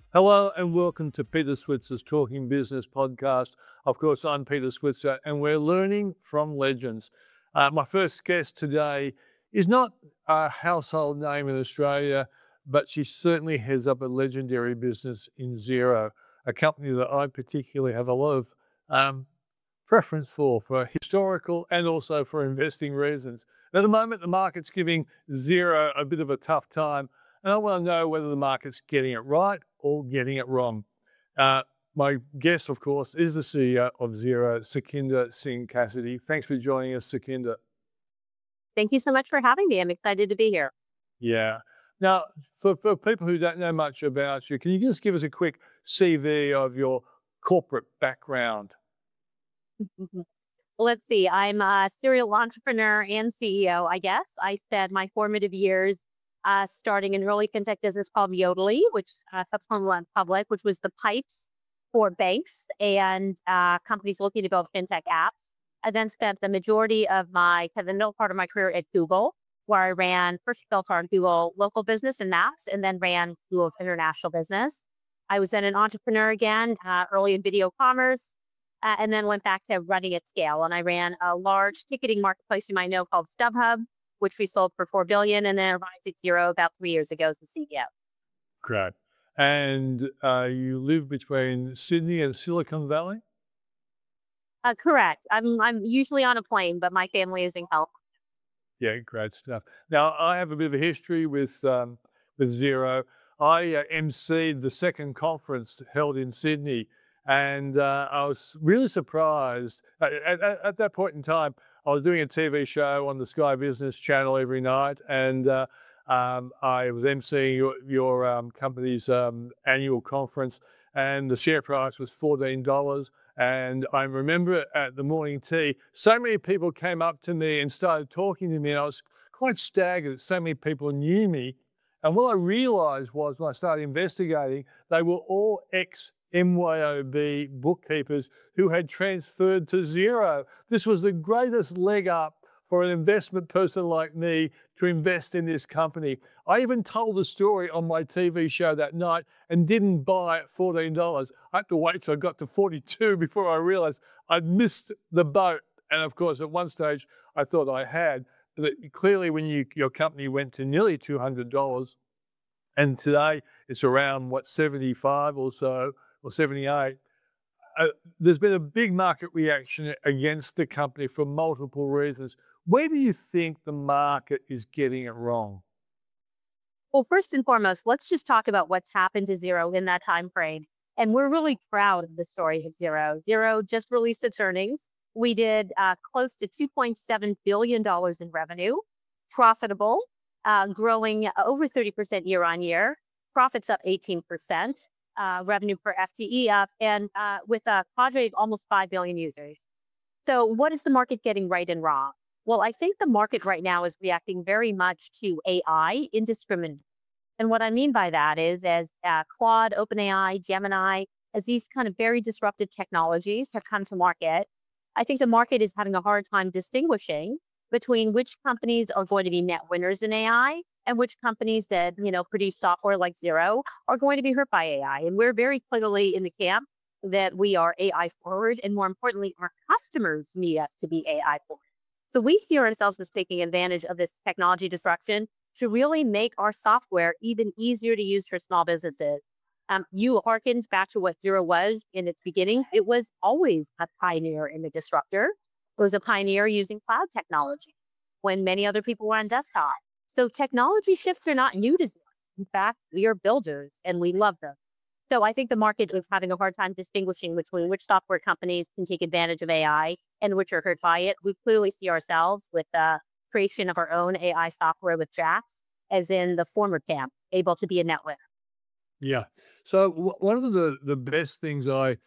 Hello and welcome to Peter Switzer's Talking Business podcast. Of course, I'm Peter Switzer and we're learning from legends. My first guest today is not a household name in Australia, but she certainly heads up a legendary business in Xero, a company that I particularly have a lot of preference for historical and also for investing reasons. At the moment, the market's giving Xero a bit of a tough time, and I want to know whether the market's getting it right or getting it wrong. Uh, my guest, of course, is the CEO of Xero, Sukhinder Singh Cassidy. Thanks for joining us, Sukhinder. Thank you so much for having me. I'm excited to be here. Yeah. Now, for people who don't know much about you, can you just give us a quick CV of your corporate background? Mhm. Let's see. I'm a serial entrepreneur and CEO, I guess. I spent my formative years starting an early fintech business called Yodely, which subsequently went public, which was the pipes for banks and companies looking to build fintech apps. I then spent the majority of the middle part of my career at Google, where I first built our Google local business and Maps, and then ran Google's international business. I was then an entrepreneur again, early in video commerce, and then went back to running at scale. And I ran a large ticketing marketplace you might know called StubHub, which we sold for $4 billion, and then arrived at Xero about 3 years ago as the CEO. Great. And you live between Sydney and Silicon Valley? Correct. I'm usually on a plane, but my family is in California. Yeah, great stuff. Now, I have a bit of a history with Xero. I emceed the second conference held in Sydney, and I was really surprised. At that point in time, I was doing a TV show on the Sky Business Channel every night, and I was emceeing your company's annual conference, and the share price was $14. And I remember at the morning tea, so many people came up to me and started talking to me, and I was quite staggered that so many people knew me. And what I realized was when I started investigating, they were all ex MYOB bookkeepers who had transferred to Xero. This was the greatest leg up for an investment person like me to invest in this company. I even told the story on my TV show that night and didn't buy at $14. I had to wait till I got to 42 before I realized I'd missed the boat. And of course, at one stage, I thought I had. But clearly, when your company went to nearly $200, and today it's around, what, 75 or so, or 78, there's been a big market reaction against the company for multiple reasons. Where do you think the market is getting it wrong? Well, first and foremost, let's just talk about what's happened to Xero in that time frame. And we're really proud of the story of Xero. Xero just released its earnings. We did close to $2.7 billion in revenue, profitable, growing over 30% year on year, profits up 18%, revenue per FTE up, and with a cadre of almost 5 billion users. So, what is the market getting right and wrong? Well, I think the market right now is reacting very much to AI indiscriminately. And what I mean by that is, as Claude, OpenAI, Gemini, as these kind of very disruptive technologies have come to market, I think the market is having a hard time distinguishing between which companies are going to be net winners in AI and which companies that produce software like Xero are going to be hurt by AI. And we're very clearly in the camp that we are AI forward, and more importantly, our customers need us to be AI forward. So we see ourselves as taking advantage of this technology disruption to really make our software even easier to use for small businesses. You hearkened back to what Xero was in its beginning. It was always a pioneer and a disruptor. It was a pioneer using cloud technology when many other people were on desktop. So technology shifts are not new to Xero. In fact, we are builders and we love them. So I think the market is having a hard time distinguishing between which software companies can take advantage of AI and which are hurt by it. We clearly see ourselves with the creation of our own AI software with Jax, as in the former camp, able to be a net winner. Yeah. So one of the best things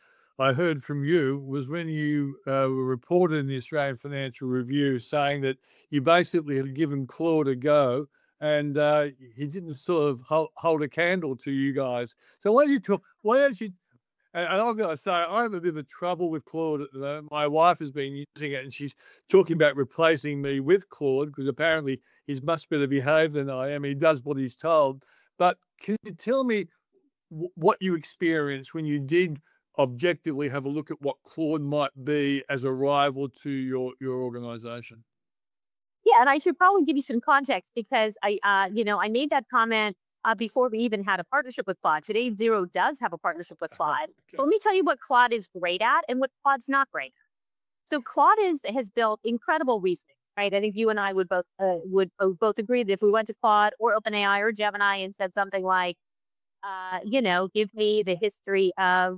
I heard from you was when you were reported in the Australian Financial Review saying that you basically had given Claude a go, and he didn't sort of hold a candle to you guys. So why don't you talk? Why don't you? And I've got to say, I have a bit of a trouble with Claude at the moment. My wife has been using it, and she's talking about replacing me with Claude because apparently he's much better behaved than I am. He does what he's told. But can you tell me what you experienced when you did objectively have a look at what Claude might be as a rival to your organization. Yeah, and I should probably give you some context because I made that comment before we even had a partnership with Claude. Today, Xero does have a partnership with Claude. So Okay. let me tell you what Claude is great at and what Claude's not great at. So Claude has built incredible reasoning, right? I think you and I would both agree that if we went to Claude or OpenAI or Gemini and said something like, give me the history of,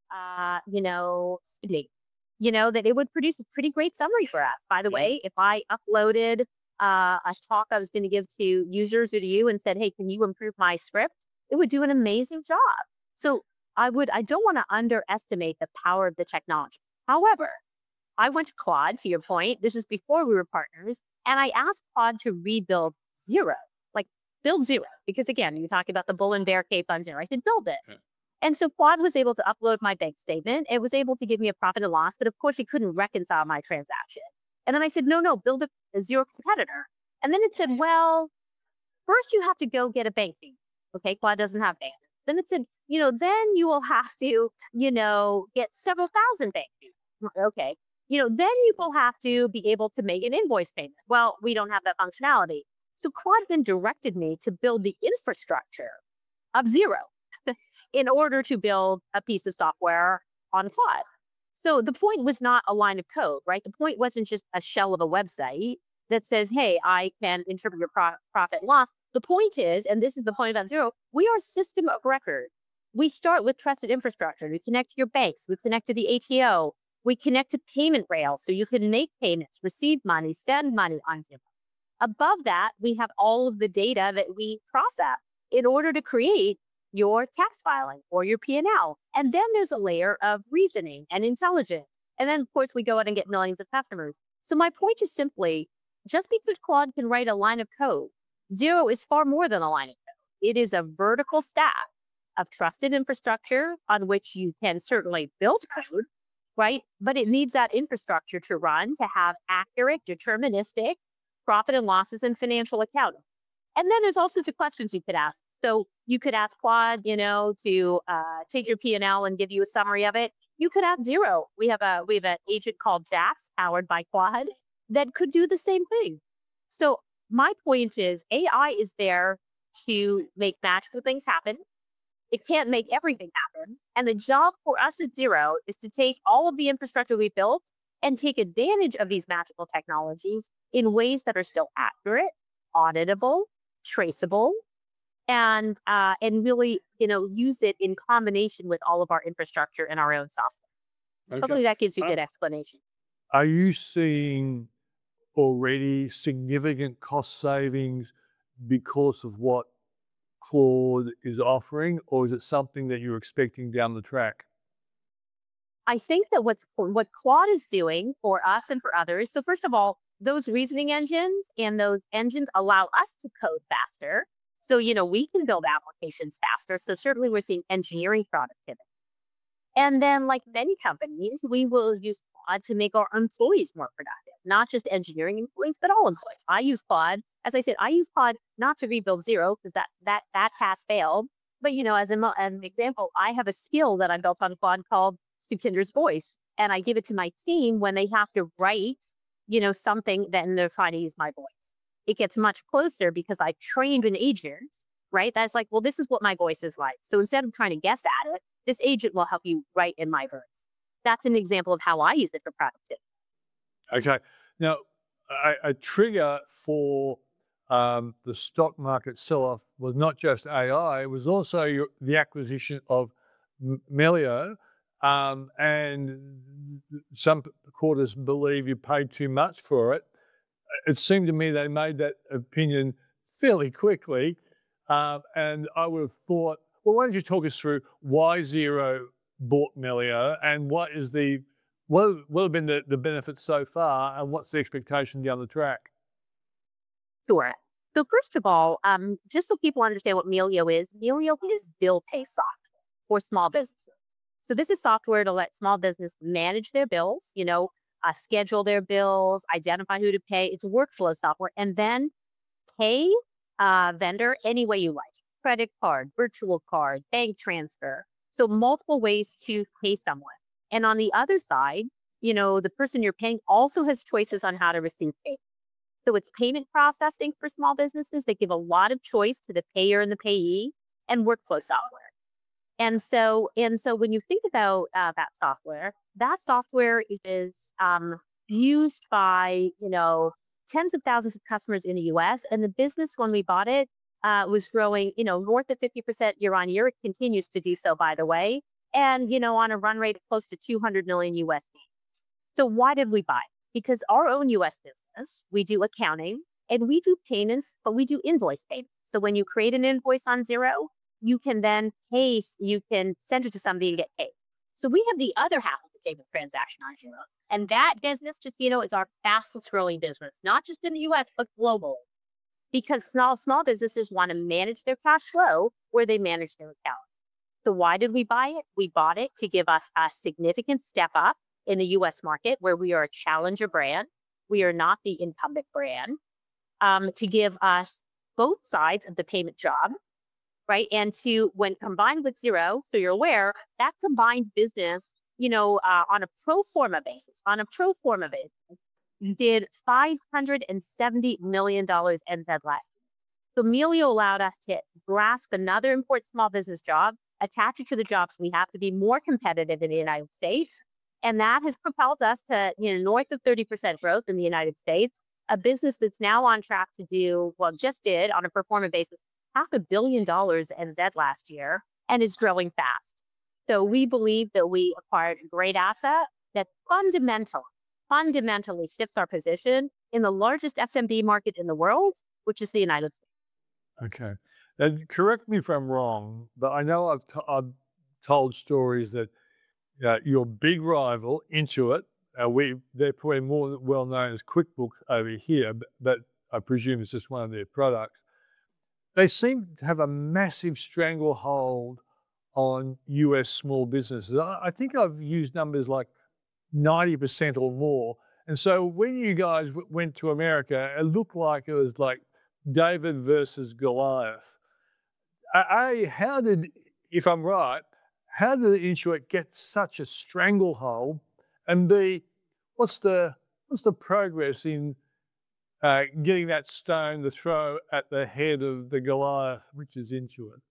Sydney, that it would produce a pretty great summary for us. By the Yeah. way, if I uploaded a talk I was going to give to users or to you and said, hey, can you improve my script? It would do an amazing job. So I don't want to underestimate the power of the technology. However, I went to Claude, to your point. This is before we were partners. And I asked Claude to rebuild Xero, like build Xero. Because again, you're talking about the bull and bear case on Xero. I said, build it. Yeah. And so Claude was able to upload my bank statement. It was able to give me a profit and loss, but of course it couldn't reconcile my transaction. And then I said, no, build a Xero competitor. And then it said, well, first you have to go get a bank statement. Okay, Claude doesn't have bank. Then it said, then you will have to, get several thousand bank statements. Okay. Then you will have to be able to make an invoice payment. Well, we don't have that functionality. So Claude then directed me to build the infrastructure of Xero in order to build a piece of software on Claude. So the point was not a line of code, right? The point wasn't just a shell of a website that says, hey, I can interpret your profit and loss. The point is, and this is the point about Xero, we are a system of record. We start with trusted infrastructure. We connect to your banks. We connect to the ATO. We connect to payment rails so you can make payments, receive money, send money on Xero. Above that, we have all of the data that we process in order to create your tax filing or your P&L. And then there's a layer of reasoning and intelligence. And then, of course, we go out and get millions of customers. So my point is simply, just because Claude can write a line of code, Xero is far more than a line of code. It is a vertical stack of trusted infrastructure on which you can certainly build code, right? But it needs that infrastructure to run to have accurate, deterministic profit and losses and financial accounting. And then there's all sorts of questions you could ask. So you could ask Claude, to take your P&L and give you a summary of it. You could ask Xero. We have an agent called Jax, powered by Claude, that could do the same thing. So my point is, AI is there to make magical things happen. It can't make everything happen. And the job for us at Xero is to take all of the infrastructure we built and take advantage of these magical technologies in ways that are still accurate, auditable, traceable, and really, use it in combination with all of our infrastructure and our own software. Okay. Hopefully that gives you a Uh, good explanation. Are you seeing already significant cost savings because of what Claude is offering, or is it something that you're expecting down the track? I think that what Claude is doing for us and for others. So first of all, those reasoning engines and those engines allow us to code faster. So, we can build applications faster. So certainly we're seeing engineering productivity. And then like many companies, we will use Claude to make our employees more productive, not just engineering employees, but all employees. I use Claude, as I said, I use Claude not to rebuild Xero because that task failed. But, as an example, I have a skill that I built on Claude called Sukinder's Voice. And I give it to my team when they have to write, something, then they're trying to use my voice. It gets much closer because I trained an agent, right? That's like, well, this is what my voice is like. So instead of trying to guess at it, this agent will help you write in my voice. That's an example of how I use it for productivity. Okay. Now, a trigger for the stock market sell-off was not just AI, it was also the acquisition of Melio. And some quarters believe you paid too much for it. It seemed to me they made that opinion fairly quickly. And I would have thought, well, why don't you talk us through why Xero bought Melio and what have been the benefits so far and what's the expectation down the track? Sure. So first of all, just so people understand what Melio is bill pay software for small businesses. So this is software to let small business manage their bills, schedule their bills, identify who to pay. It's workflow software, and then pay vendor any way you like. credit card, virtual card, bank transfer. So multiple ways to pay someone. And on the other side, the person you're paying also has choices on how to receive payment. So it's payment processing for small businesses that give a lot of choice to the payer and the payee, and workflow software. And so when you think about that software is used by tens of thousands of customers in the U.S. And the business, when we bought it, was growing north of 50% year on year. It continues to do so, by the way, and on a run rate of close to 200 million USD. So why did we buy it? Because our own U.S. business, we do accounting and we do payments, but we do invoice payments. So when you create an invoice on Xero, you can then you can send it to somebody and get paid. So we have the other half of the payment transaction on Xero. And that business, just is our fastest growing business, not just in the U.S., but globally. Because small businesses want to manage their cash flow where they manage their account. So why did we buy it? We bought it to give us a significant step up in the U.S. market, where we are a challenger brand. We are not the incumbent brand, to give us both sides of the payment job, right? And when combined with Xero, so you're aware, that combined business, on a pro forma basis, did $570 million NZ last year. So Melio allowed us to grasp another important small business job, attach it to the jobs we have to be more competitive in the United States. And that has propelled us to north of 30% growth in the United States, a business that's now on track to do, just did on a pro forma basis, $500 million NZ last year, and is growing fast. So we believe that we acquired a great asset that fundamentally shifts our position in the largest SMB market in the world, which is the United States. Okay. And correct me if I'm wrong, but I know I've told stories that your big rival, Intuit, they're probably more well known as QuickBooks over here, but I presume it's just one of their products. They seem to have a massive stranglehold on US small businesses. I think I've used numbers like 90% or more. And so when you guys went to America, it looked like it was like David versus Goliath. How did, if I'm right, how did Intuit get such a stranglehold? And B, what's the progress in getting that stone to throw at the head of the Goliath, which is Intuit?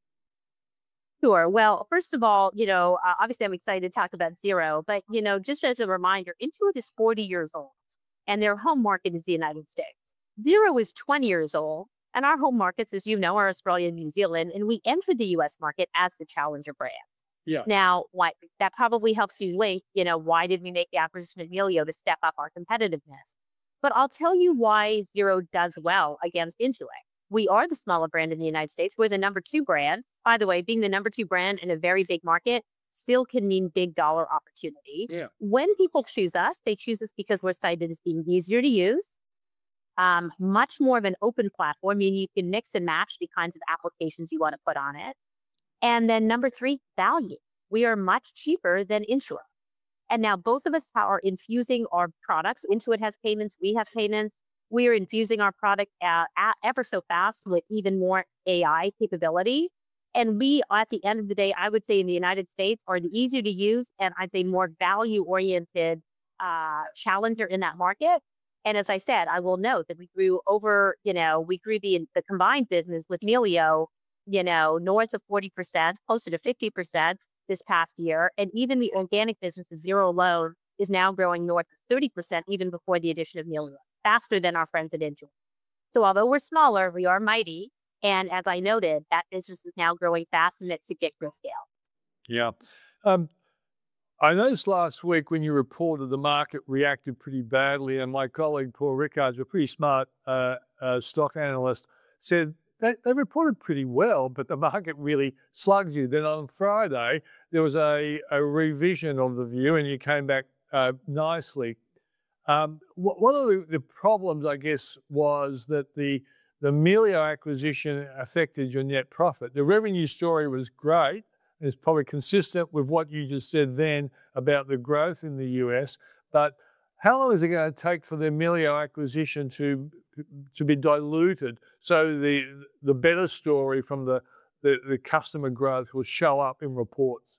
Sure. Well, first of all, obviously I'm excited to talk about Xero, but, just as a reminder, Intuit is 40 years old and their home market is the United States. Xero is 20 years old and our home markets, as you know, are Australia and New Zealand, and we entered the US market as the challenger brand. Yeah. Now, that probably helps you link, why did we make the acquisition of Melio to step up our competitiveness? But I'll tell you why Xero does well against Intuit. We are the smaller brand in the United States. We're the number 2 brand. By the way, being the number 2 brand in a very big market still can mean big dollar opportunity. Yeah. When people choose us, they choose us because we're cited as being easier to use, much more of an open platform, meaning you can mix and match the kinds of applications you want to put on it. And then number 3, value. We are much cheaper than Intuit. And now both of us are infusing our products. Intuit has payments, we have payments. We are infusing our product ever so fast with even more AI capability. And we, at the end of the day, I would say in the United States, are the easier to use and I'd say more value-oriented challenger in that market. And as I said, I will note that we grew the combined business with Melio, north of 40%, closer to 50% this past year. And even the organic business of Xero alone is now growing north of 30%, even before the addition of Melio, faster than our friends at Intuit. So although we're smaller, we are mighty. And as I noted, that business is now growing fast and it's a get growth scale. Yeah. I noticed last week when you reported the market reacted pretty badly, and my colleague Paul Rickards, a pretty smart stock analyst, said they reported pretty well, but the market really slugged you. Then on Friday, there was a revision of the view and you came back nicely. One of the problems, I guess, was that the Melio acquisition affected your net profit. The revenue story was great. It's probably consistent with what you just said then about the growth in the US. But how long is it going to take for the Melio acquisition to be diluted so the better story from the customer growth will show up in reports?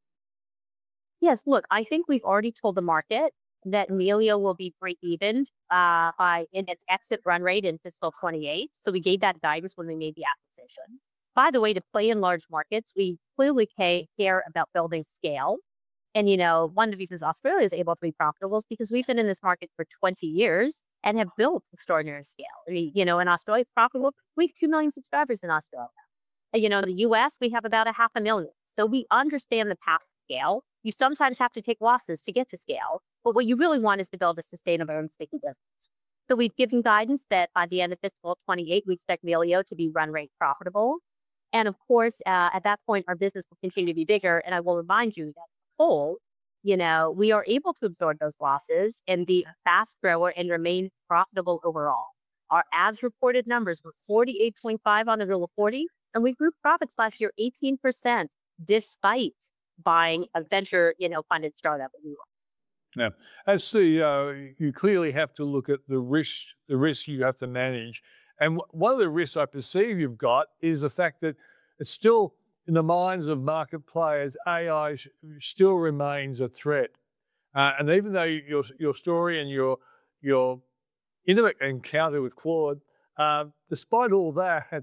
Yes, look, I think we've already told the market that Melio will be break even by in its exit run rate in fiscal 28. So we gave that guidance when we made the acquisition. By the way, to play in large markets, we clearly care about building scale. And, one of the reasons Australia is able to be profitable is because we've been in this market for 20 years and have built extraordinary scale. In Australia, it's profitable. We have 2 million subscribers in Australia. In the US, we have about 500,000. So we understand the path to scale. You sometimes have to take losses to get to scale. But what you really want is to build a sustainable and sticky business. So we've given guidance that by the end of fiscal 28, we expect Melio to be run rate profitable. And of course, at that point, our business will continue to be bigger. And I will remind you that whole, we are able to absorb those losses and be a fast grower and remain profitable overall. Our as reported numbers were 48.5 on the Rule of 40, and we grew profits last year 18% despite buying a venture, funded startup. Now, as CEO, you clearly have to look at the risk you have to manage. And one of the risks I perceive you've got is the fact that it's still in the minds of market players, AI still remains a threat. And even though your story and your intimate encounter with Claude, despite all that,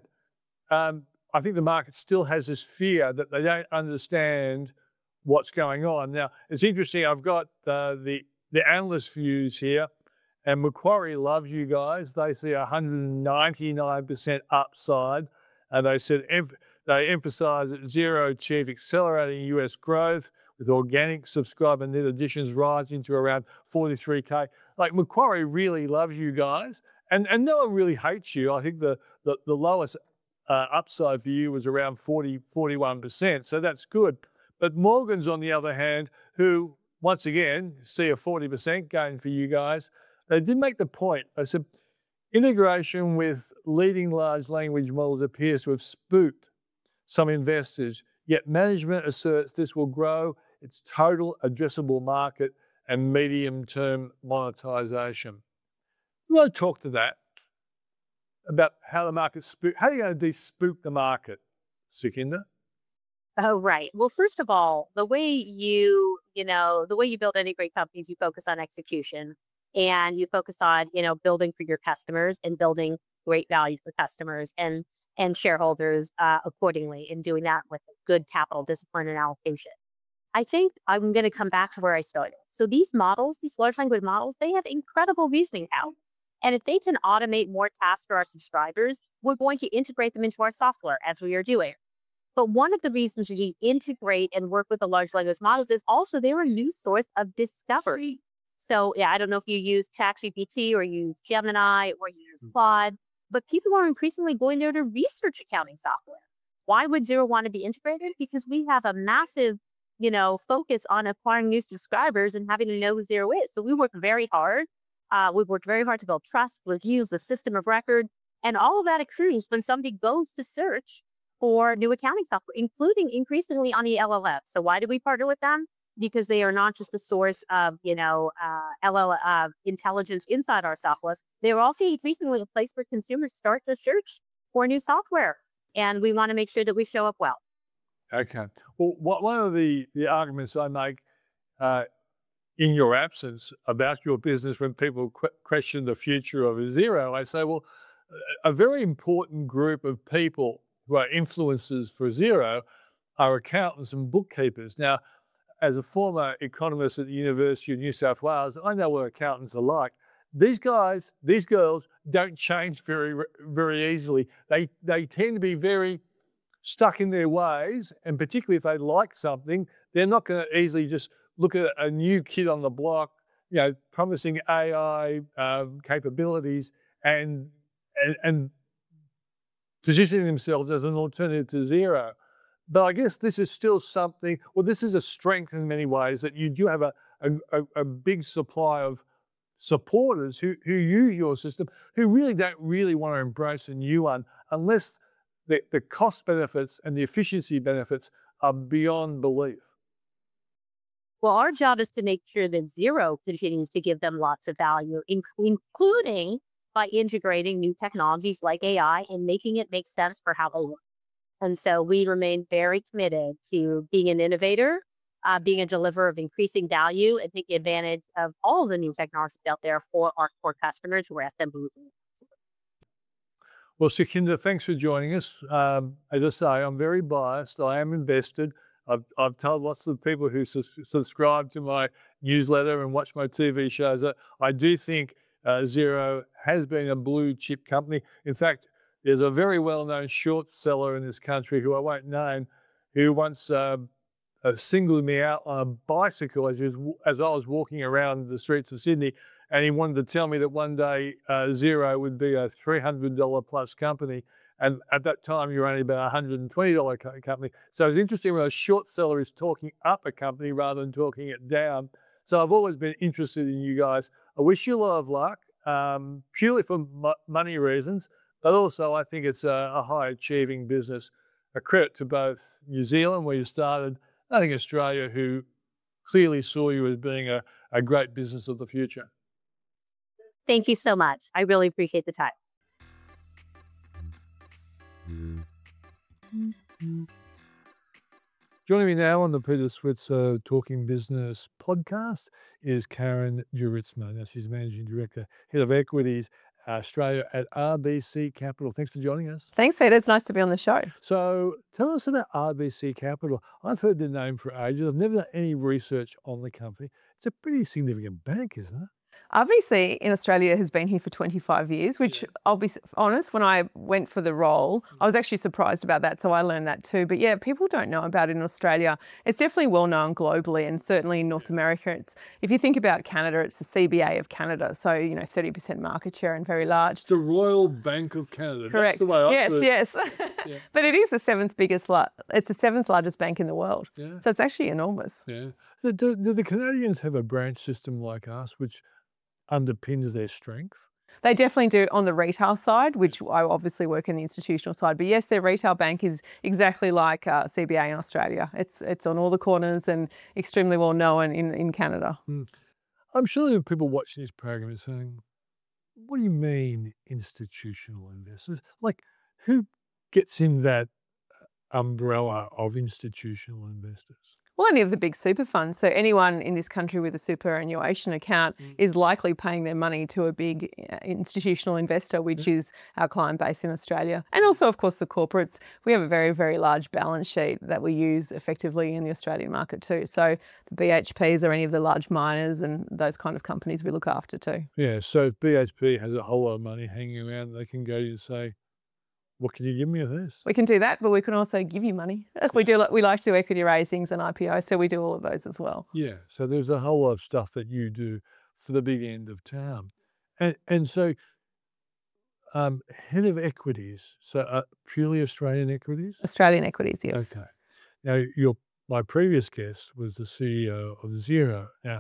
I think the market still has this fear that they don't understand what's going on. Now, it's interesting, I've got the analyst views here, and Macquarie loves you guys. They see 199% upside, and they emphasize that Xero achieved accelerating US growth with organic subscriber net additions rising to around 43K. Like, Macquarie really loves you guys, and no one really hates you. I think the lowest upside for you was around 41%, so that's good. But Morgan's, on the other hand, who, once again, see a 40% gain for you guys, they did make the point. They said, integration with leading large language models appears to have spooked some investors, yet management asserts this will grow its total addressable market and medium-term monetization. We want to talk to that, about how the market how are you going to de-spook the market, Sukhinder? Oh, right. Well, first of all, the way you build any great companies, you focus on execution and you focus on, building for your customers and building great value for customers and shareholders accordingly, and doing that with good capital discipline and allocation. I think I'm going to come back to where I started. So these models, these large language models, they have incredible reasoning power. And if they can automate more tasks for our subscribers, we're going to integrate them into our software as we are doing. But one of the reasons we integrate and work with the large language models is also they're a new source of discovery. So yeah, I don't know if you use ChatGPT or use Gemini or use Claude, but people are increasingly going there to research accounting software. Why would Xero want to be integrated? Because we have a massive, focus on acquiring new subscribers and having to know who Xero is. So we work very hard. We've worked very hard to build trust, reviews, a system of record, and all of that accrues when somebody goes to search for new accounting software, including increasingly on the LLM. So why do we partner with them? Because they are not just a source of, intelligence inside our software. They're also increasingly a place where consumers start to search for new software. And we want to make sure that we show up well. Okay. Well, one of the arguments I make in your absence about your business when people question the future of Xero, I say, well, a very important group of people who are influencers for Xero are accountants and bookkeepers. Now, as a former economist at the University of New South Wales, I know what accountants are like. These guys, these girls don't change very, very easily. They tend to be very stuck in their ways, and particularly if they like something, they're not going to easily just look at a new kid on the block, promising AI capabilities and positioning themselves as an alternative to Xero. But I guess this is still something, this is a strength in many ways, that you do have a big supply of supporters who use your system, who really don't want to embrace a new one unless the cost benefits and the efficiency benefits are beyond belief. Well, our job is to make sure that Xero continues to give them lots of value, including by integrating new technologies like AI and making it make sense for how they work. And so we remain very committed to being an innovator, being a deliverer of increasing value, and taking advantage of all the new technologies out there for our core customers who are SMBs. Well, Sukhinder, thanks for joining us. As I say, I'm very biased. I am invested. I've told lots of people who subscribe to my newsletter and watch my TV shows that I do think Xero has been a blue chip company. In fact, there's a very well-known short seller in this country who I won't name, who once singled me out on a bicycle as I was walking around the streets of Sydney, and he wanted to tell me that one day Xero would be a $300 plus company. And at that time, you were only about a $120 company. So it's interesting when a short seller is talking up a company rather than talking it down. So I've always been interested in you guys. I wish you a lot of luck, purely for money reasons, but also I think it's a high achieving business. A credit to both New Zealand, where you started, I think Australia, who clearly saw you as being a great business of the future. Thank you so much. I really appreciate the time. Joining me now on the Peter Switzer Talking Business podcast is Karen Juritzma. Now, she's Managing Director, Head of Equities Australia at RBC Capital. Thanks for joining us. Thanks, Peter. It's nice to be on the show. So tell us about RBC Capital. I've heard the name for ages. I've never done any research on the company. It's a pretty significant bank, isn't it? RBC in Australia has been here for 25 years, which I'll be honest, when I went for the role, I was actually surprised about that. So I learned that too. But yeah, people don't know about it in Australia. It's definitely well known globally, and certainly in North America. If you think about Canada, it's the CBA of Canada. So, 30% market share and very large. The Royal Bank of Canada. Correct. That's the way I put it. Yes. Yeah. But it is the seventh largest bank in the world. Yeah. So it's actually enormous. Yeah. Do the Canadians have a branch system like us, which underpins their strength? They definitely do on the retail side, which I obviously work in the institutional side. But yes, their retail bank is exactly like CBA in Australia. It's on all the corners and extremely well known in Canada. I'm sure there are people watching this program and saying, what do you mean institutional investors? Like, who gets in that umbrella of institutional investors? Well, any of the big super funds. So anyone in this country with a superannuation account is likely paying their money to a big institutional investor, which is our client base in Australia. And also, of course, the corporates. We have a very, very large balance sheet that we use effectively in the Australian market too. So the BHPs or any of the large miners and those kind of companies we look after too. Yeah, so if BHP has a whole lot of money hanging around, they can go to you and say, what can you give me of this? We can do that, but we can also give you money. We like to do equity raisings and IPO, so we do all of those as well. Yeah, so there's a whole lot of stuff that you do for the big end of town. And so head of equities, so purely Australian equities? Australian equities, yes. Okay. Now, my previous guest was the CEO of Xero. Now,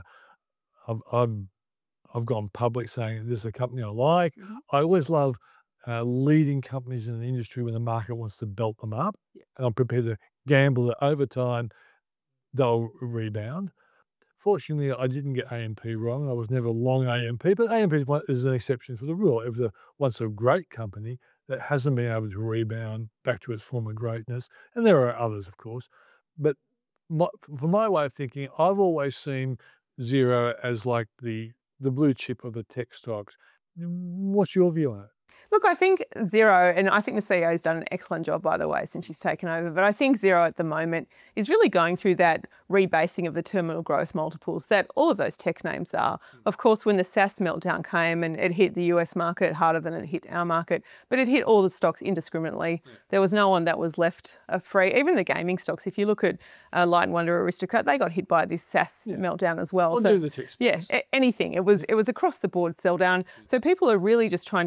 I've gone public saying this is a company I like. I always love leading companies in the industry when the market wants to belt them up. And I'm prepared to gamble that over time they'll rebound. Fortunately, I didn't get AMP wrong. I was never long AMP, but AMP is an exception for the rule. It was once a great company that hasn't been able to rebound back to its former greatness. And there are others, of course. But for my way of thinking, I've always seen Xero as like the blue chip of the tech stocks. What's your view on it? Look, I think Xero, and I think the CEO has done an excellent job, by the way, since she's taken over, but I think Xero at the moment is really going through that rebasing of the terminal growth multiples that all of those tech names are. Of course, when the SaaS meltdown came and it hit the US market harder than it hit our market, but it hit all the stocks indiscriminately. There was no one that was left free. Even the gaming stocks, if you look at Light and Wonder, Aristocrat, they got hit by this SaaS meltdown as well. So, the tech space. Anything. It was across the board sell down. So people are really just trying to work out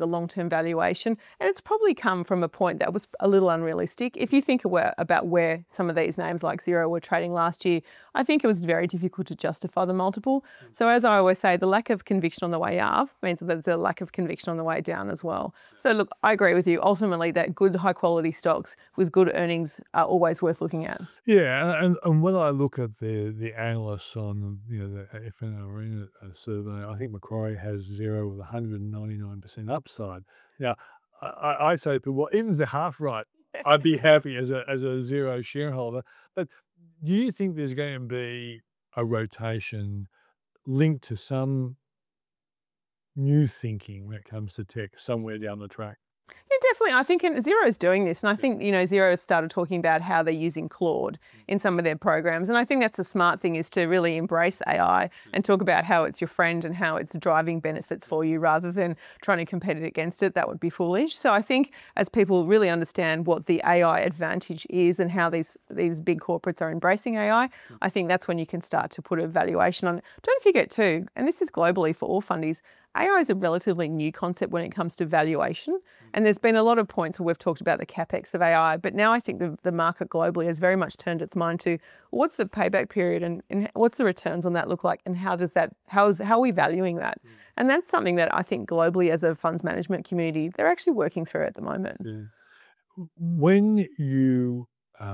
the long-term valuation, and it's probably come from a point that was a little unrealistic. If you think about where some of these names like Xero were trading last year, I think it was very difficult to justify the multiple. So as I always say, the lack of conviction on the way up means that there's a lack of conviction on the way down as well. So look, I agree with you. Ultimately, that good high quality stocks with good earnings are always worth looking at. Yeah, and when I look at the analysts on the FNRN survey, I think Macquarie has Xero with 199% upside. Now, I say to people, well, even if they're half right, I'd be happy as a Xero shareholder. But do you think there's going to be a rotation linked to some new thinking when it comes to tech somewhere down the track? Yeah, definitely. I think Xero's doing this, and I think Xero have started talking about how they're using Claude in some of their programs, and I think that's a smart thing, is to really embrace AI and talk about how it's your friend and how it's driving benefits for you, rather than trying to compete against it. That would be foolish. So I think as people really understand what the AI advantage is and how these big corporates are embracing AI, I think that's when you can start to put a valuation on it. Don't forget too, and this is globally for all fundies, AI is a relatively new concept when it comes to valuation. And there's been a lot of points where we've talked about the capex of AI, but now I think the market globally has very much turned its mind to what's the payback period and what's the returns on that look like, and how are we valuing that? And that's something that I think globally as a funds management community, they're actually working through at the moment. Yeah. When you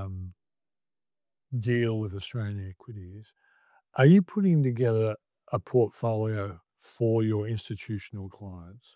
deal with Australian equities, are you putting together a portfolio for your institutional clients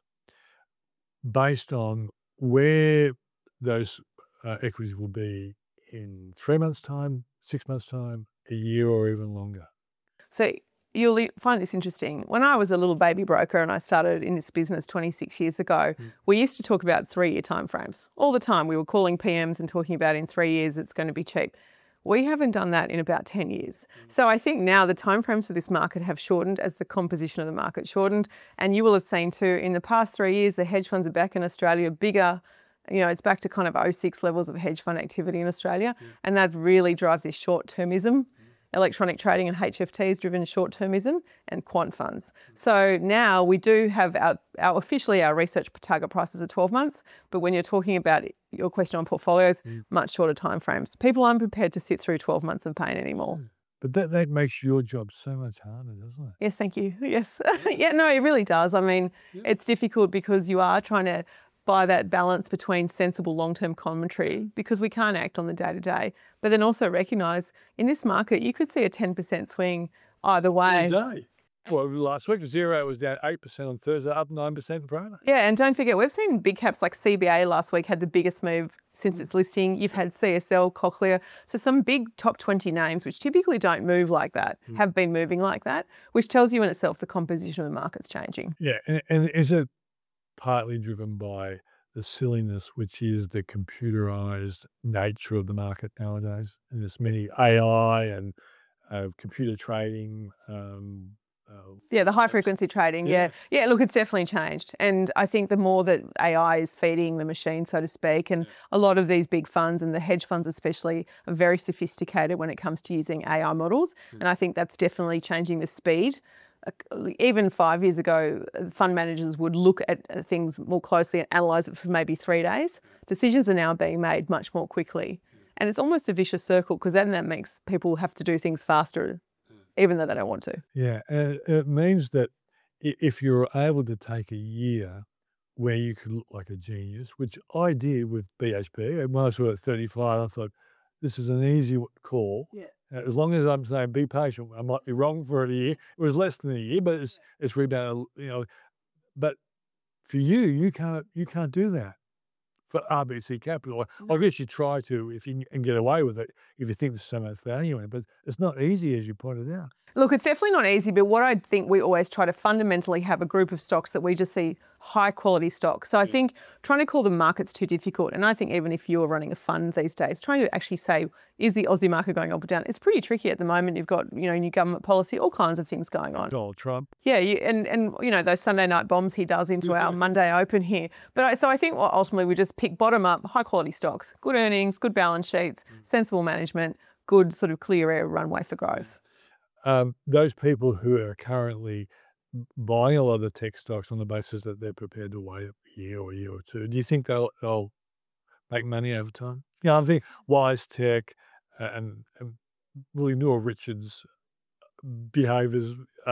based on where those equities will be in 3 months' time, 6 months' time, a year, or even longer? So you'll find this interesting. When I was a little baby broker and I started in this business 26 years ago, we used to talk about 3-year timeframes all the time. We were calling PMs and talking about in 3 years it's going to be cheap. We haven't done that in about 10 years. So I think now the timeframes for this market have shortened as the composition of the market shortened. And you will have seen too, in the past 3 years, the hedge funds are back in Australia bigger. It's back to kind of 06 levels of hedge fund activity in Australia. And that really drives this short-termism. Electronic trading and HFT has driven short-termism and quant funds. So now we do have officially our research target prices are 12 months, but when you're talking about your question on portfolios, much shorter timeframes. People aren't prepared to sit through 12 months of pain anymore. But that makes your job so much harder, doesn't it? Yes, thank you. Yes. Yeah, no, it really does. I mean, it's difficult because you are trying to by that balance between sensible long-term commentary, because we can't act on the day-to-day, but then also recognise in this market you could see a 10% swing either way. Day. Well, last week Xero was down 8% on Thursday, up 9% Friday. Yeah, and don't forget, we've seen big caps like CBA last week had the biggest move since its listing. You've had CSL, Cochlear, so some big top 20 names, which typically don't move like that, have been moving like that, which tells you in itself the composition of the market's changing. Yeah, and is it partly driven by the silliness, which is the computerized nature of the market nowadays, and there's many AI and computer trading. Yeah, the high frequency trading. Yeah, look, it's definitely changed. And I think the more that AI is feeding the machine, so to speak, and a lot of these big funds and the hedge funds especially are very sophisticated when it comes to using AI models. And I think that's definitely changing the speed. Even 5 years ago, fund managers would look at things more closely and analyse it for maybe 3 days. Decisions are now being made much more quickly. And it's almost a vicious circle, because then that makes people have to do things faster, even though they don't want to. Yeah, it means that if you're able to take a year where you could look like a genius, which I did with BHP, and when I saw it at 35, I thought, this is an easy call. Yeah. As long as I'm saying be patient, I might be wrong for a year. It was less than a year, but it's rebounded, But for you can't do that for RBC Capital. I guess you try to if you can get away with it if you think there's so much value in it, but it's not easy, as you pointed out. Look, it's definitely not easy, but what I think we always try to fundamentally have a group of stocks that we just see high quality stocks. So I think trying to call the market's too difficult. And I think even if you're running a fund these days, trying to actually say, is the Aussie market going up or down? It's pretty tricky at the moment. You've got, new government policy, all kinds of things going on. Donald Trump. Yeah, and those Sunday night bombs he does into our Monday open here. But so I think ultimately we just pick bottom up, high quality stocks, good earnings, good balance sheets, sensible management, good sort of clear air runway for growth. Those people who are currently buying a lot of the tech stocks on the basis that they're prepared to wait a year or two. Do you think they'll make money over time? Yeah, I think WiseTech and really Neil Richards' behaviours,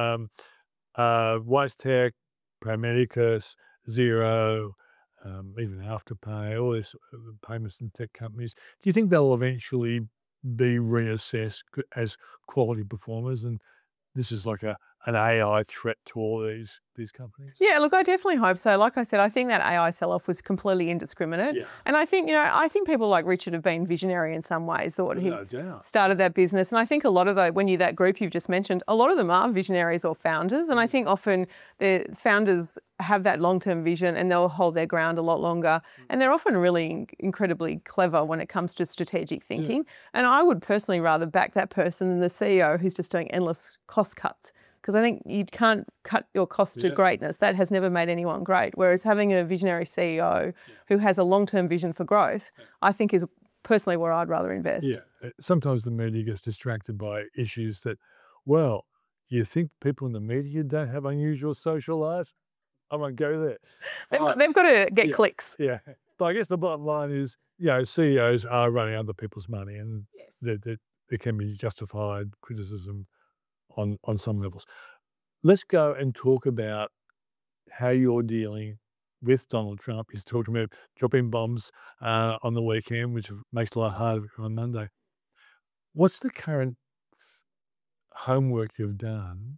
WiseTech, Pro Medicus, Xero, even Afterpay, all these payments and tech companies. Do you think they'll eventually be reassessed as quality performers? And this is like an AI threat to all these companies? Yeah, look, I definitely hope so. Like I said, I think that AI sell-off was completely indiscriminate. Yeah. And I think, I think people like Richard have been visionary in some ways. Thought he No doubt. started that business. And I think a lot of that group you've just mentioned, a lot of them are visionaries or founders. And I think often the founders have that long-term vision and they'll hold their ground a lot longer. And they're often really incredibly clever when it comes to strategic thinking. And I would personally rather back that person than the CEO who's just doing endless cost cuts. Because I think you can't cut your costs to greatness. That has never made anyone great. Whereas having a visionary CEO who has a long-term vision for growth, I think is personally where I'd rather invest. Yeah. Sometimes the media gets distracted by issues that, well, you think people in the media don't have unusual social lives? I won't go there. They've got to get clicks. Yeah. But I guess the bottom line is, CEOs are running other people's money, and there can be justified criticism on some levels. Let's go and talk about how you're dealing with Donald Trump. He's talking about dropping bombs on the weekend, which makes it a lot harder on Monday. What's the current homework you've done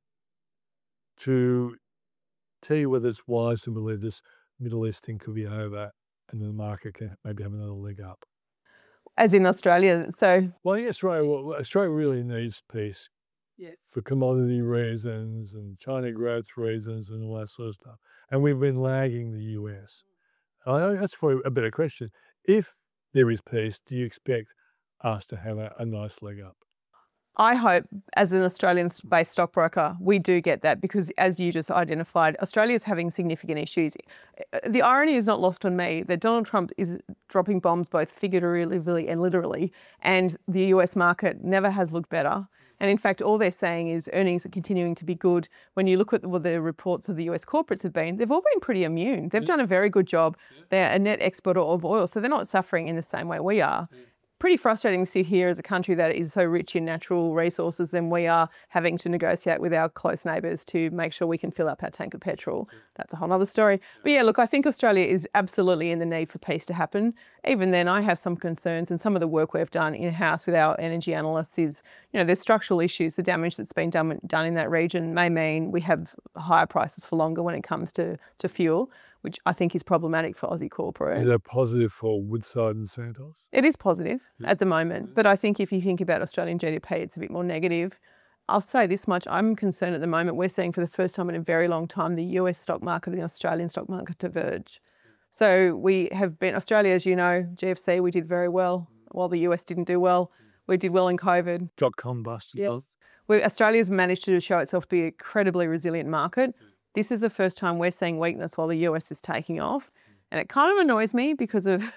to tell you whether it's wise to believe this Middle East thing could be over and the market can maybe have another leg up? As in Australia, so... Well, yes, Australia really needs peace. Yes. For commodity reasons and China growth reasons and all that sort of stuff. And we've been lagging the US. That's probably a better question. If there is peace, do you expect us to have a nice leg up? I hope, as an Australian-based stockbroker, we do get that because, as you just identified, Australia is having significant issues. The irony is not lost on me that Donald Trump is dropping bombs both figuratively and literally, and the US market never has looked better. And in fact, all they're saying is earnings are continuing to be good. When you look at what the reports of the US corporates have been, they've all been pretty immune. They've done a very good job. They're a net exporter of oil, so they're not suffering in the same way we are. Pretty frustrating to sit here as a country that is so rich in natural resources and we are having to negotiate with our close neighbours to make sure we can fill up our tank of petrol. That's a whole other story. But yeah, look, I think Australia is absolutely in the need for peace to happen. Even then, I have some concerns, and some of the work we've done in-house with our energy analysts is, there's structural issues. The damage that's been done in that region may mean we have higher prices for longer when it comes to fuel, which I think is problematic for Aussie corporate. Is that positive for Woodside and Santos? It is positive at the moment, but I think if you think about Australian GDP, it's a bit more negative. I'll say this much, I'm concerned at the moment, we're seeing for the first time in a very long time, the US stock market and the Australian stock market diverge. So we have been, Australia, as you know, GFC, we did very well, while the US didn't do well. We did well in COVID. .com busted. Yes. Australia's managed to show itself to be a incredibly resilient market. This is the first time we're seeing weakness while the US is taking off. And it kind of annoys me because of,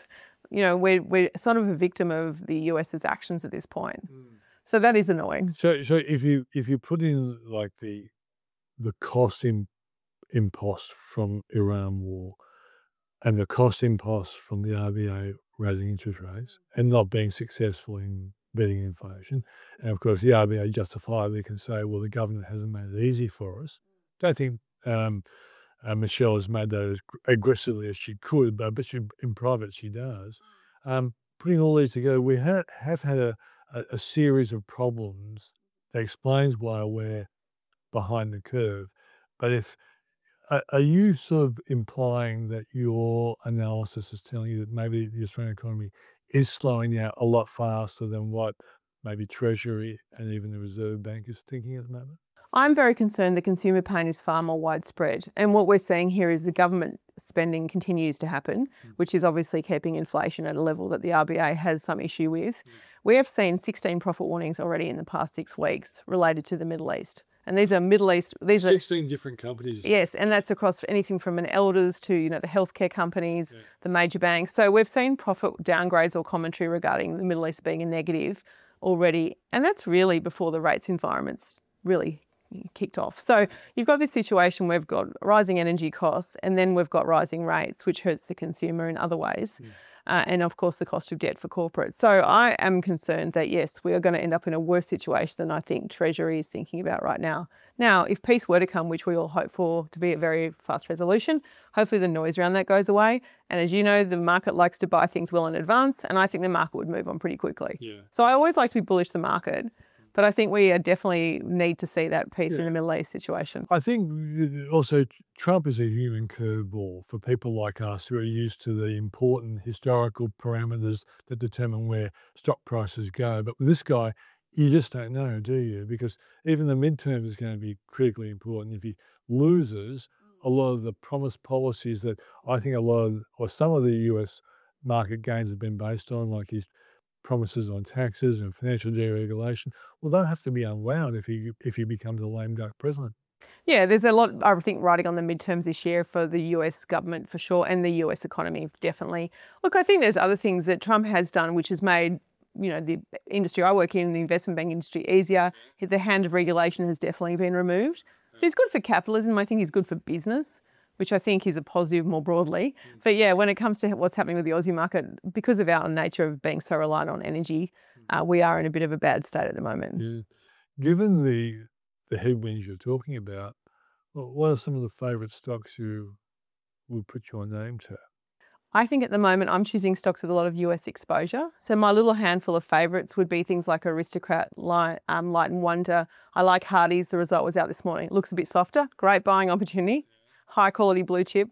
we're sort of a victim of the US's actions at this point. So that is annoying. So if you put in like the cost impost from Iran war and the cost impost from the RBA raising interest rates and not being successful in beating inflation, and of course the RBA justifiably can say, well, the government hasn't made it easy for us. Don't think Michelle has made that as aggressively as she could, but I bet you in private she does. Putting all these together, we have had a series of problems that explains why we're behind the curve. But are you sort of implying that your analysis is telling you that maybe the Australian economy is slowing down a lot faster than what maybe Treasury and even the Reserve Bank is thinking at the moment? I'm very concerned the consumer pain is far more widespread. And what we're seeing here is the government spending continues to happen, which is obviously keeping inflation at a level that the RBA has some issue with. We have seen 16 profit warnings already in the past 6 weeks related to the Middle East. And these are Middle East... 16 different companies. Yes, and that's across anything from an Elders to, the healthcare companies, the major banks. So we've seen profit downgrades or commentary regarding the Middle East being a negative already. And that's really before the rates environment's really kicked off. So you've got this situation where we've got rising energy costs, and then we've got rising rates, which hurts the consumer in other ways. And of course, the cost of debt for corporates. So I am concerned that, yes, we are going to end up in a worse situation than I think Treasury is thinking about right now. Now, if peace were to come, which we all hope for to be a very fast resolution, hopefully the noise around that goes away. And as you know, the market likes to buy things well in advance, and I think the market would move on pretty quickly. Yeah. So I always like to be bullish the market, but I think we definitely need to see that peace in the Middle East situation. I think also Trump is a human curveball for people like us who are used to the important historical parameters that determine where stock prices go. But with this guy, you just don't know, do you? Because even the midterm is going to be critically important. If he loses, a lot of the promised policies that I think some of the US market gains have been based on, like his promises on taxes and financial deregulation, well, they'll have to be unwound if he becomes a lame duck president. Yeah, there's a lot, I think, riding on the midterms this year for the US government for sure, and the US economy definitely. Look, I think there's other things that Trump has done which has made, you know, the industry I work in, the investment banking industry, easier. The hand of regulation has definitely been removed. So he's good for capitalism. I think he's good for business, which I think is a positive more broadly. But yeah, when it comes to what's happening with the Aussie market, because of our nature of being so reliant on energy, we are in a bit of a bad state at the moment. Yeah. Given the headwinds you're talking about, what are some of the favourite stocks you would put your name to? I think at the moment I'm choosing stocks with a lot of US exposure. So my little handful of favourites would be things like Aristocrat, Light and Wonder. I like Hardee's. The result was out this morning. It looks a bit softer. Great buying opportunity. High quality blue chip.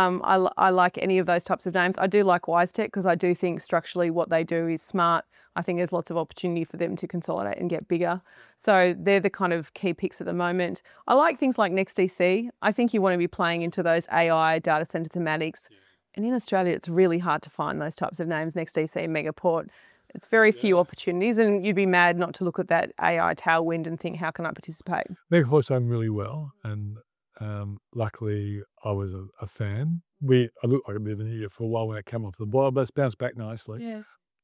I like any of those types of names. I do like WiseTech because I do think structurally what they do is smart. I think there's lots of opportunity for them to consolidate and get bigger. So they're the kind of key picks at the moment. I like things like NextDC. I think you want to be playing into those AI data center thematics. And in Australia, it's really hard to find those types of names, NextDC, Megaport. It's very few opportunities, and you'd be mad not to look at that AI tailwind and think, how can I participate? Megaport's done really well, and luckily I was a fan. I looked like a bit of an idiot for a while when it came off the boil, but it's bounced back nicely. Yes.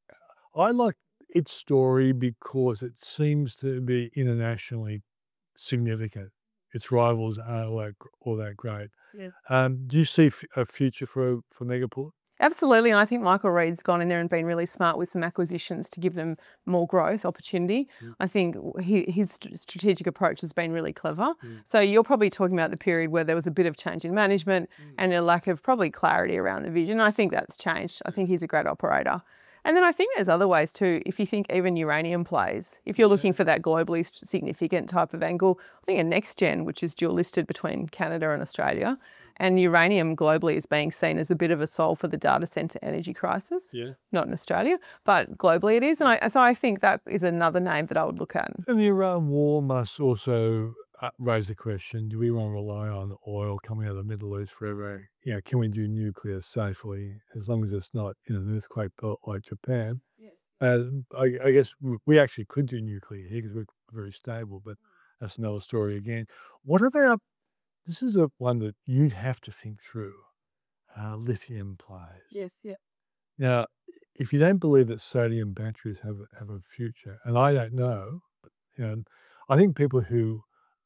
I like its story because it seems to be internationally significant. Its rivals aren't all that great. Yes. Do you see a future for Megaport? Absolutely, and I think Michael Reed's gone in there and been really smart with some acquisitions to give them more growth opportunity. I think his strategic approach has been really clever. So you're probably talking about the period where there was a bit of change in management and a lack of probably clarity around the vision. I think that's changed. I think he's a great operator. And then I think there's other ways too. If you think even uranium plays, if you're looking for that globally significant type of angle, I think a NextGen, which is dual listed between Canada and Australia, and uranium globally is being seen as a bit of a solve for the data center energy crisis. Yeah. Not in Australia, but globally it is. And so I think that is another name that I would look at. And the Iran war must also raise the question, do we want to rely on oil coming out of the Middle East forever? You know, can we do nuclear safely as long as it's not in an earthquake belt like Japan? Yes. I guess we actually could do nuclear here because we're very stable, but that's another story again. What about, this is one that you'd have to think through, lithium plays. Yes, yeah. Now, if you don't believe that sodium batteries have a future, and I don't know, but, you know, I think people who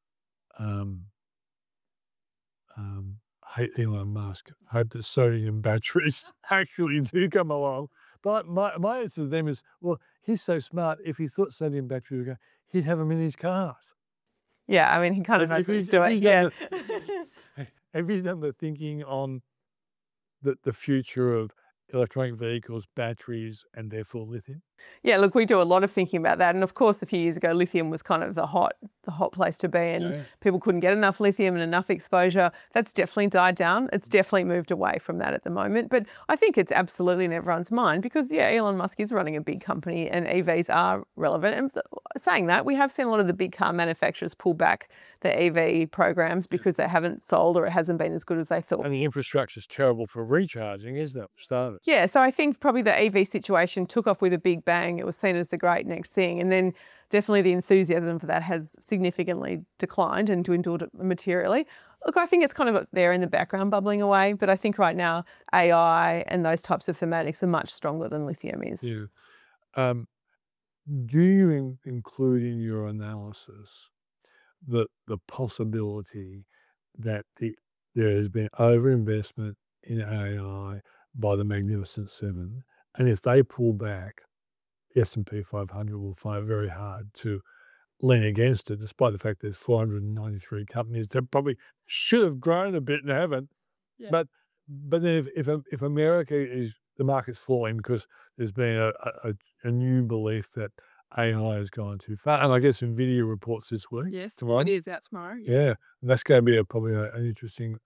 hate Elon Musk hope that sodium batteries actually do come along. But my answer to them is, well, he's so smart. If he thought sodium batteries would go, he'd have them in his cars. Yeah, I mean, he kind of knows what he's doing. Yeah. Have you done the thinking on the future of electronic vehicles, batteries, and therefore lithium? Yeah, look, we do a lot of thinking about that. And of course, a few years ago, lithium was kind of the hot place to be, and people couldn't get enough lithium and enough exposure. That's definitely died down. It's definitely moved away from that at the moment. But I think it's absolutely in everyone's mind because, yeah, Elon Musk is running a big company and EVs are relevant. And saying that, we have seen a lot of the big car manufacturers pull back their EV programs because they haven't sold or it hasn't been as good as they thought. And the infrastructure is terrible for recharging, isn't it, for starters? Yeah, so I think probably the EV situation took off with a big bang. It was seen as the great next thing. And then definitely the enthusiasm for that has significantly declined and dwindled materially. Look, I think it's kind of there in the background bubbling away, but I think right now AI and those types of thematics are much stronger than lithium is. Yeah. Do you include in your analysis the possibility that there has been overinvestment in AI by the Magnificent Seven, and if they pull back, the S&P 500 will find it very hard to lean against it, despite the fact there's 493 companies that probably should have grown a bit and haven't. Yeah. But then if America is the market's falling because there's been a new belief that AI has gone too far, and I guess Nvidia reports this week. Yes, tomorrow. it is out tomorrow. Yeah, and that's going to be probably an interesting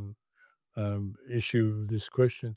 issue of this question.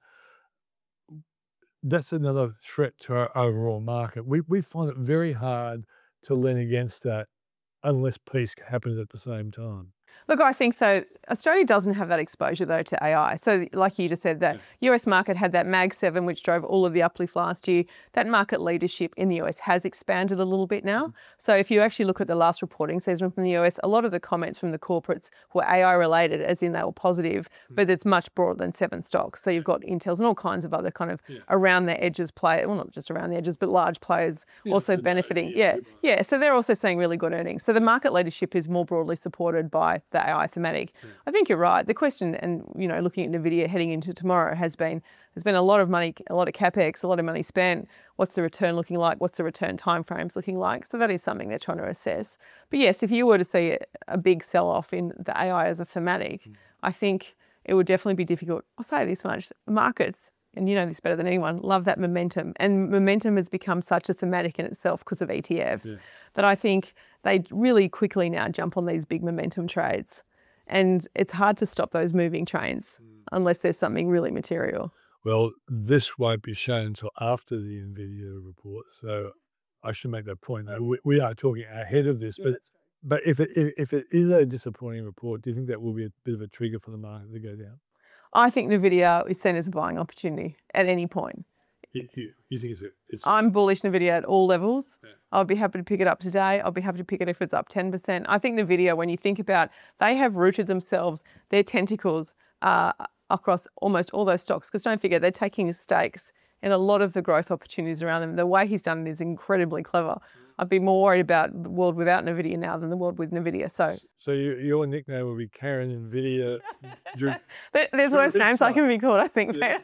That's another threat to our overall market. We find it very hard to lean against that unless peace happens at the same time. Look, I think so. Australia doesn't have that exposure though to AI. So like you just said, the US market had that Mag 7, which drove all of the uplift last year. That market leadership in the US has expanded a little bit now. So if you actually look at the last reporting season from the US, a lot of the comments from the corporates were AI related, as in they were positive, but it's much broader than 7 stocks. So you've got Intels and all kinds of other kind of around the edges players, well, not just around the edges, but large players also benefiting. Yeah. So they're also seeing really good earnings. So the market leadership is more broadly supported by the AI thematic. I think you're right. The question, and looking at Nvidia heading into tomorrow, has been there's been a lot of money, a lot of capex, a lot of money spent. What's the return looking like? What's the return timeframes looking like? So that is something they're trying to assess. But yes, if you were to see a big sell-off in the AI as a thematic, I think it would definitely be difficult. I'll say this much: markets, and you know this better than anyone, love that momentum. And momentum has become such a thematic in itself because of ETFs that I think they really quickly now jump on these big momentum trades. And it's hard to stop those moving trains unless there's something really material. Well, this won't be shown until after the Nvidia report, so I should make that point. We are talking ahead of this, but if it is a disappointing report, do you think that will be a bit of a trigger for the market to go down? I think Nvidia is seen as a buying opportunity at any point. You think it's I'm bullish Nvidia at all levels. I'll be happy to pick it up today. I'll be happy to pick it if it's up 10%. I think Nvidia, when you think about, they have rooted themselves, their tentacles across almost all those stocks. Because don't forget, they're taking stakes in a lot of the growth opportunities around them. The way he's done it is incredibly clever. I'd be more worried about the world without Nvidia now than the world with Nvidia. So your nickname will be Karen Nvidia. There's worse names I can be called, I think. Yeah.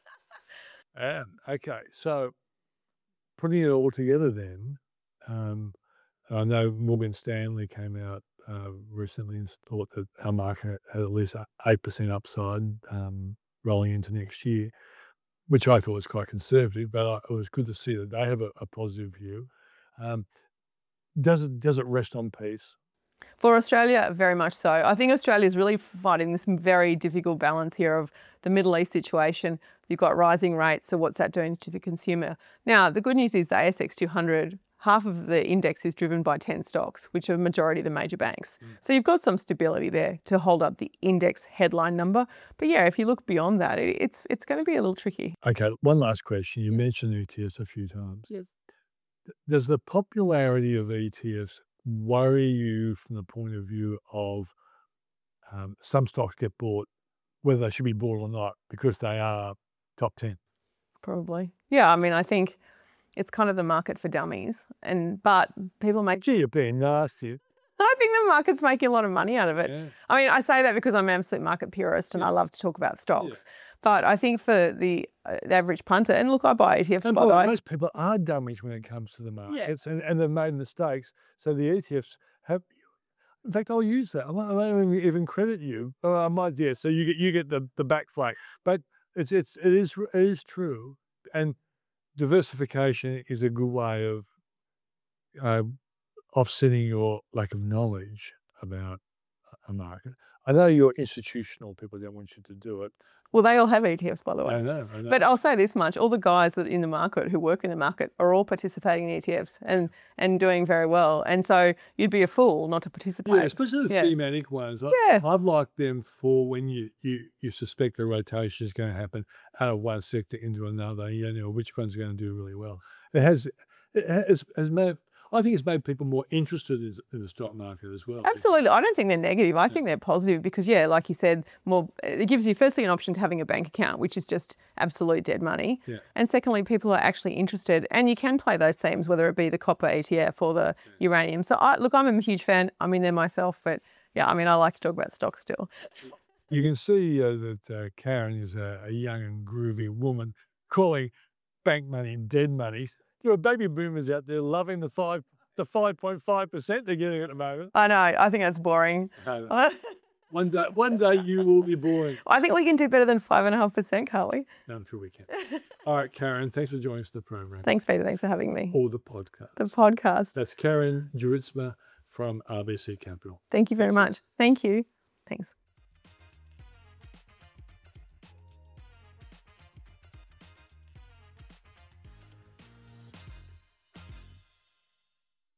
Okay, so putting it all together then, I know Morgan Stanley came out recently and thought that our market had at least 8% upside rolling into next year, which I thought was quite conservative, but it was good to see that they have a positive view. Does it rest on peace? For Australia, very much so. I think Australia is really fighting this very difficult balance here of the Middle East situation. You've got rising rates, so what's that doing to the consumer? Now, the good news is the ASX 200, half of the index is driven by 10 stocks, which are the majority of the major banks. So you've got some stability there to hold up the index headline number. But yeah, if you look beyond that, it's going to be a little tricky. Okay, one last question. You mentioned ETFs a few times. Yes. Does the popularity of ETFs worry you from the point of view of some stocks get bought, whether they should be bought or not, because they are top 10? Probably. Yeah, I mean, I think it's kind of the market for dummies. But people make... Gee, you're being nasty. I think the market's making a lot of money out of it. Yeah. I mean, I say that because I'm an absolute market purist and I love to talk about stocks. But I think for the average punter, and look, I buy ETFs, And by the way. most people are dummies when it comes to the markets, and they've made mistakes. So the ETFs have... In fact, I'll use that. I won't even credit you. I might, yeah. So you get the back flak, but it is true, and diversification is a good way of offsetting your lack of knowledge about a market. I know your institutional people don't want you to do it. Well, they all have ETFs, by the way. I know. But I'll say this much, all the guys that in the market who work in the market are all participating in ETFs and doing very well. And so you'd be a fool not to participate. Yeah, especially the thematic ones. I've liked them for when you suspect a rotation is going to happen out of one sector into another. You know which one's going to do really well. It has I think it's made people more interested in the stock market as well. Absolutely. I don't think they're negative. I think they're positive because, yeah, like you said, it gives you firstly an option to having a bank account, which is just absolute dead money. Yeah. And secondly, people are actually interested and you can play those themes, whether it be the copper ETF or the uranium. So I'm a huge fan. I'm in there myself, but yeah, I mean, I like to talk about stocks still. You can see that Karen is a young and groovy woman calling bank money dead money. There are baby boomers out there loving the 5.5% they're getting at the moment. I know. I think that's boring. One day you will be boring. I think we can do better than 5.5%, can't we? No, I'm sure we can. All right, Karen, thanks for joining us in the program. Thanks, Peter. Thanks for having me. Or the podcast. The podcast. That's Karen Juritzma from RBC Capital. Thank you very much. Thank you. Thanks.